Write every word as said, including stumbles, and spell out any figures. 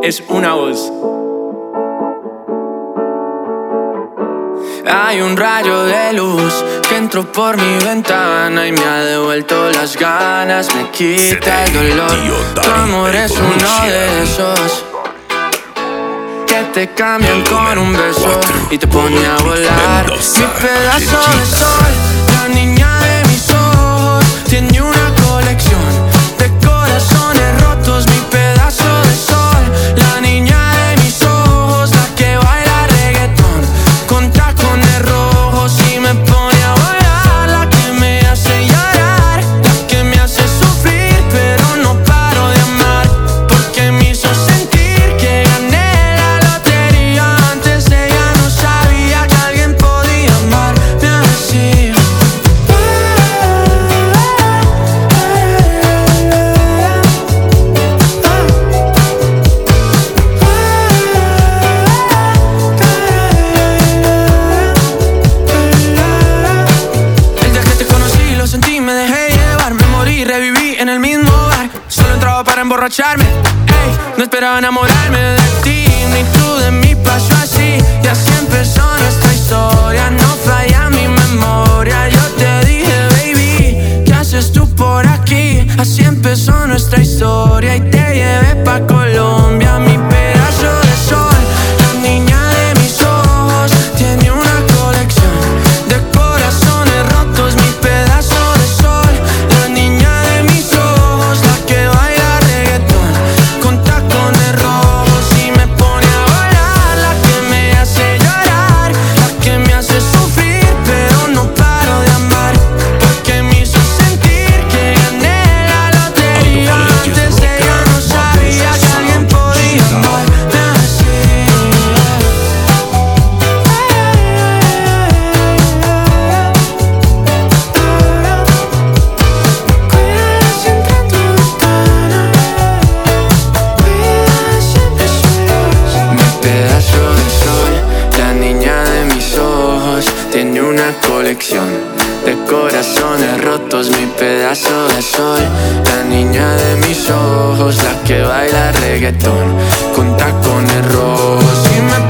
es una voz. Hay un rayo de luz que entró por mi ventana y me ha devuelto las ganas, me quita el dolor. Tu amor es uno de esos que te cambian con un beso y te pone a volar. Mi pedazo de sol, la niña de mis ojos, tiene una colección de corazones rotos. Mi pedazo de sol, la niña de mis ojos, la que baila reggaetón con tacones rojos y me pone a volar. La que me hace llorar, la que me hace sufrir, pero no paro de amar, porque me hizo sentir que gané la lotería. Antes de ella no sabía que alguien podía amarme así. El día que te conocí lo sentí, me dejé llevar, me morí, reviví en el mismo bar. Solo entraba para emborracharme, ey, no esperaba enamorarme de ti, ni tú de mí, pasó así. Y así empezó nuestra historia, no falla mi memoria. Yo te dije, baby, ¿qué haces tú por aquí? Así empezó nuestra historia y te llevé pa' Colombia. Mi pedazo de sol, la niña de mis ojos, tiene una colección de corazones rotos. Mi pedazo de sol, la niña de mis ojos, la que baila reggaetón con tacones rojos y me pone a volar. La que me hace llorar, la que me hace sufrir, pero no paro de amar, porque me hizo sentir que gané la lotería. Antes de ella no sabía que alguien podía amarme así. Cuida siempre tus manos, cuida siempre sus. Mi pedazo de sol, la niña de mis ojos, tiene una colección de corazones rotos. Mi pedazo de sol, la niña de mis ojos, la que baila reggaetón con tacones rojos y me